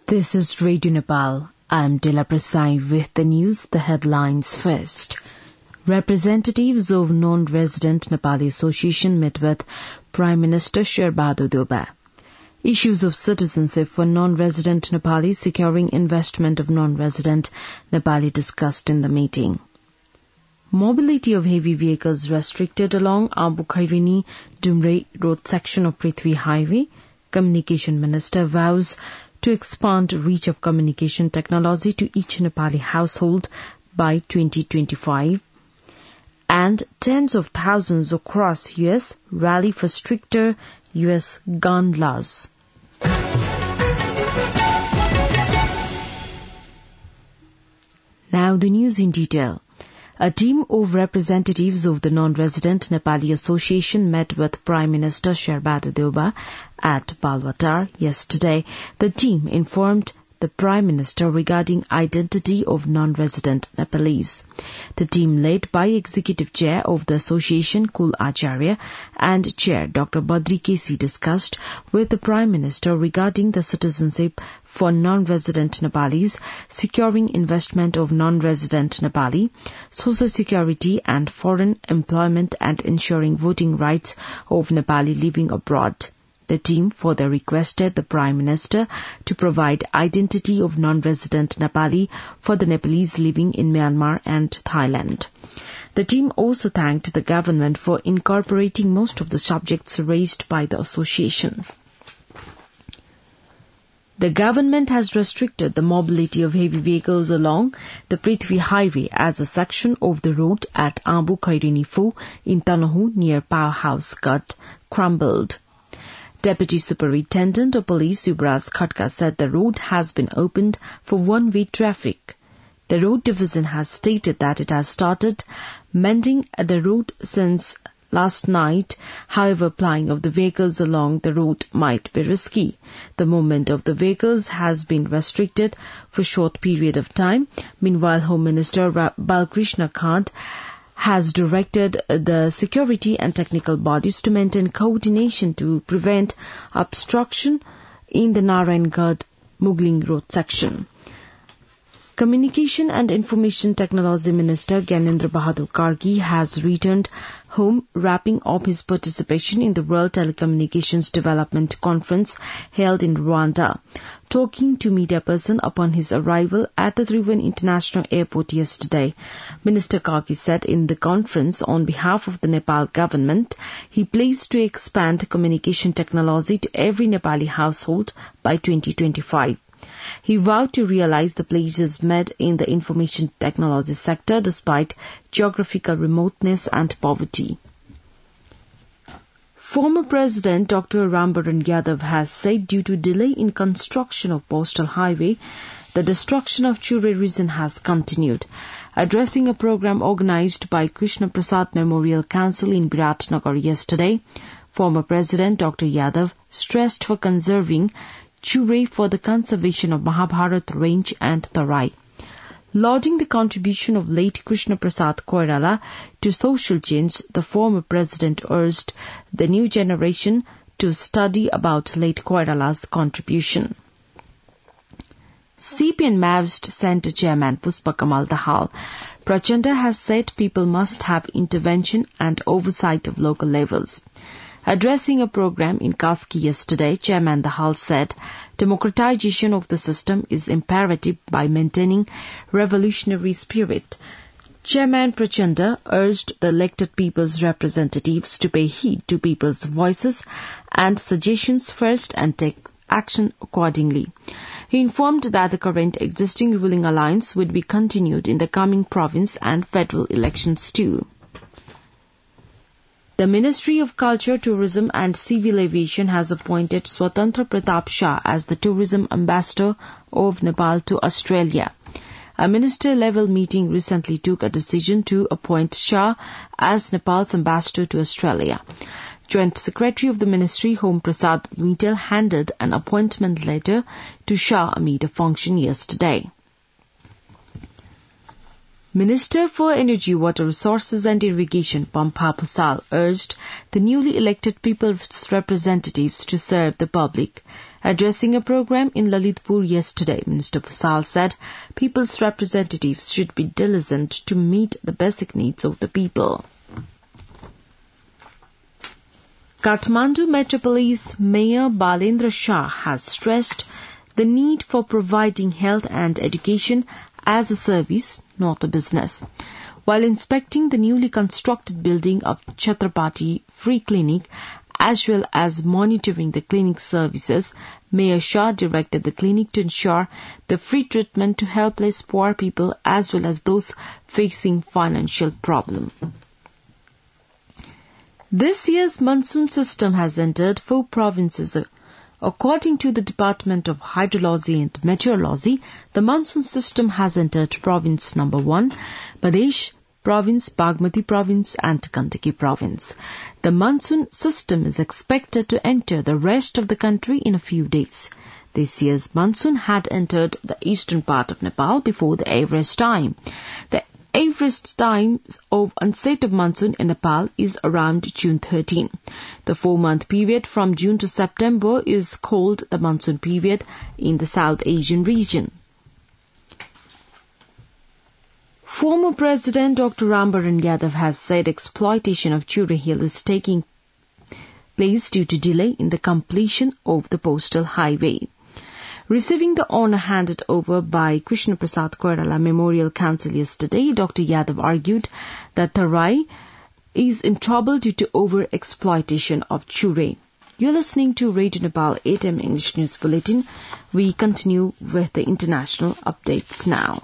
This is Radio Nepal. I'm Dila Prasai with the news, the headlines first. Representatives of Non-Resident Nepali Association met with Prime Minister Sherbahadur Deuba. Issues of citizenship for non-resident Nepali securing investment of non-resident Nepali discussed in the meeting. Mobility of heavy vehicles restricted along Abu Khairini Dumrei road section of Prithvi Highway. Communication Minister vows to expand reach of communication technology to each Nepali household by 2025. And tens of thousands across U.S. rally for stricter U.S. gun laws. Now the news in detail. A team of representatives of the Non-Resident Nepali Association met with Prime Minister Sherbahadur Deuba at Balwatar yesterday. The team informed the Prime Minister regarding identity of non-resident Nepalese. The team led by Executive Chair of the Association Kul Acharya and Chair Dr. Badri Kesi discussed with the Prime Minister regarding the citizenship for non-resident Nepalis, securing investment of non-resident Nepali, social security and foreign employment and ensuring voting rights of Nepali living abroad. The team further requested the Prime Minister to provide identity of non-resident Nepali for the Nepalese living in Myanmar and Thailand. The team also thanked the government for incorporating most of the subjects raised by the association. The government has restricted the mobility of heavy vehicles along the Prithvi Highway as a section of the road at Abu Khairini Phu in Tanohu near Powerhouse got crumbled. Deputy Superintendent of Police Yubraj Khatka said the road has been opened for one-way traffic. The road division has stated that it has started mending the road since last night. However, plying of the vehicles along the road might be risky. The movement of the vehicles has been restricted for a short period of time. Meanwhile, Home Minister Balkrishna Kant has directed the security and technical bodies to maintain coordination to prevent obstruction in the Narayangarh Mugling Road section. Communication and Information Technology Minister Gyanendra Bahadur Kargi has returned home, wrapping up his participation in the World Telecommunications Development Conference held in Rwanda. Talking to media person upon his arrival at the Trivandrum International Airport yesterday, Minister Kargi said in the conference on behalf of the Nepal government, he plans to expand communication technology to every Nepali household by 2025. He vowed to realize the pledges made in the information technology sector despite geographical remoteness and poverty. Former President Dr. Rambaran Yadav has said due to delay in construction of Postal Highway, the destruction of Churey region has continued. Addressing a program organized by Krishna Prasad Memorial Council in Biratnagar yesterday, former President Dr. Yadav stressed for conserving Churey for the conservation of Mahabharat range and Tarai. Lauding the contribution of late Krishna Prasad Koirala to social change, the former president urged the new generation to study about late Koirala's contribution. CPN Maoist Centre Chairman Puspa Kamal Dahal Prachanda has said people must have intervention and oversight of local levels. Addressing a program in Kaski yesterday, Chairman Dahal said democratization of the system is imperative by maintaining revolutionary spirit. Chairman Prachanda urged the elected people's representatives to pay heed to people's voices and suggestions first and take action accordingly. He informed that the current existing ruling alliance would be continued in the coming province and federal elections too. The Ministry of Culture, Tourism and Civil Aviation has appointed Swatantra Pratap Shah as the Tourism Ambassador of Nepal to Australia. A minister-level meeting recently took a decision to appoint Shah as Nepal's ambassador to Australia. Joint Secretary of the Ministry, Home Prasad Luitel, handed an appointment letter to Shah amid a function yesterday. Minister for Energy, Water Resources and Irrigation, Pampha Bhusal, urged the newly elected people's representatives to serve the public. Addressing a program in Lalitpur yesterday, Minister Bhusal said people's representatives should be diligent to meet the basic needs of the people. Kathmandu Metropolis Mayor Balendra Shah has stressed the need for providing health and education as a service, not a business. While inspecting the newly constructed building of Chhatrapati Free Clinic, as well as monitoring the clinic services, Mayor Shah directed the clinic to ensure the free treatment to helpless poor people as well as those facing financial problems. This year's monsoon system has entered 4 provinces. According to the Department of Hydrology and Meteorology, the monsoon system has entered province number 1, Pradesh Province, Bagmati Province and Gandaki Province. The monsoon system is expected to enter the rest of the country in a few days. This year's monsoon had entered the eastern part of Nepal before the average time. The average time of onset of monsoon in Nepal is around June 13. The 4-month period from June to September is called the monsoon period in the South Asian region. Former President Dr. Rambaran Yadav has said exploitation of Chura Hill is taking place due to delay in the completion of the postal highway. Receiving the honour handed over by Krishna Prasad Koirala Memorial Council yesterday, Dr. Yadav argued that Tarai is in trouble due to over-exploitation of Chure. You're listening to Radio Nepal 8 AM English News Bulletin. We continue with the international updates now.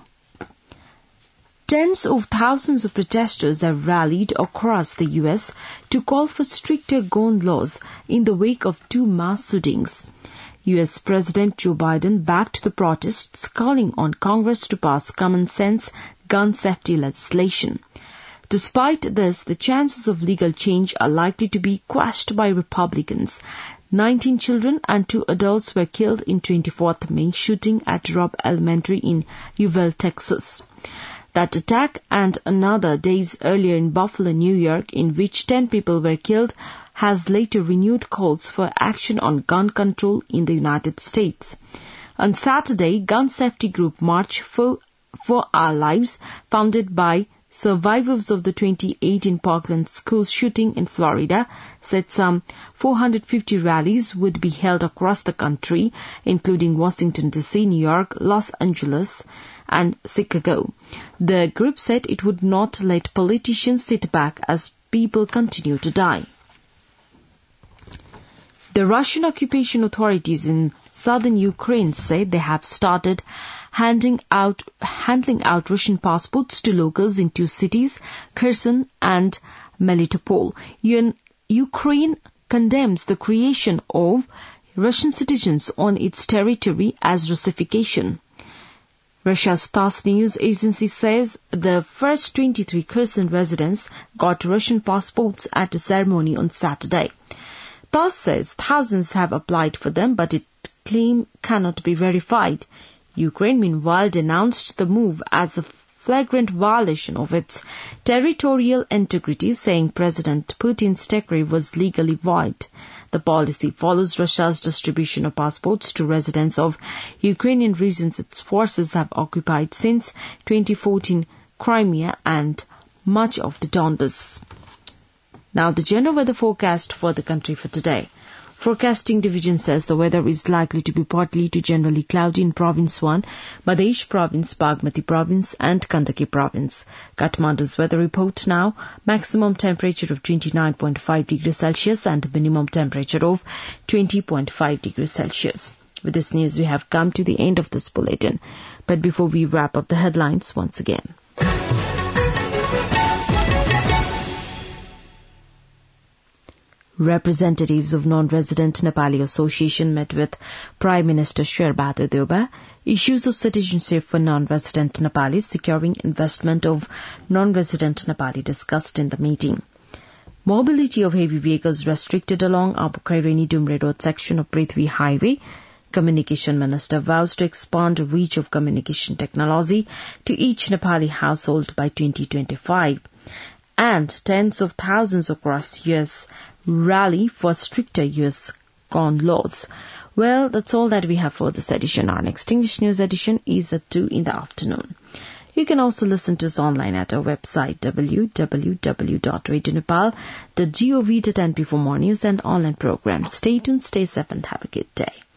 Tens of thousands of protesters have rallied across the U.S. to call for stricter gun laws in the wake of 2 mass shootings. U.S. President Joe Biden backed the protests, calling on Congress to pass common-sense gun safety legislation. Despite this, the chances of legal change are likely to be quashed by Republicans. 19 children and 2 adults were killed in 24th May shooting at Robb Elementary in Uvalde, Texas. That attack and another days earlier in Buffalo, New York, in which 10 people were killed, has later renewed calls for action on gun control in the United States. On Saturday, gun safety group March for Our Lives, founded by survivors of the 2018 Parkland school shooting in Florida, said some 450 rallies would be held across the country, including Washington, D.C., New York, Los Angeles, and Chicago. The group said it would not let politicians sit back as people continue to die. The Russian occupation authorities in southern Ukraine say they have started handing out Russian passports to locals in 2 cities, Kherson and Melitopol. Ukraine condemns the creation of Russian citizens on its territory as Russification. Russia's TASS news agency says the first 23 Kherson residents got Russian passports at a ceremony on Saturday. TASS says thousands have applied for them, but its claim cannot be verified. Ukraine, meanwhile, denounced the move as a flagrant violation of its territorial integrity, saying President Putin's decree was legally void. The policy follows Russia's distribution of passports to residents of Ukrainian regions its forces have occupied since 2014, Crimea and much of the Donbas. Now the general weather forecast for the country for today. Forecasting Division says the weather is likely to be partly to generally cloudy in Province 1, Madhya Province, Bagmati Province and Gandaki Province. Kathmandu's weather report now, maximum temperature of 29.5 degrees Celsius and minimum temperature of 20.5 degrees Celsius. With this news, we have come to the end of this bulletin. But before we wrap up the headlines once again. Representatives of Non-Resident Nepali Association met with Prime Minister Sherbahadur Deuba. Issues of citizenship for non-resident Nepalis, securing investment of non-resident Nepali discussed in the meeting. Mobility of heavy vehicles restricted along Abu Khairani Dumre Road section of Prithvi Highway. Communication Minister vows to expand the reach of communication technology to each Nepali household by 2025. And tens of thousands across U.S. rally for stricter U.S. gun laws. Well, that's all that we have for this edition. Our next English news edition is at 2 in the afternoon. You can also listen to us online at our website www.radionepal.gov.np for more news and online programs. Stay tuned, stay safe and have a good day.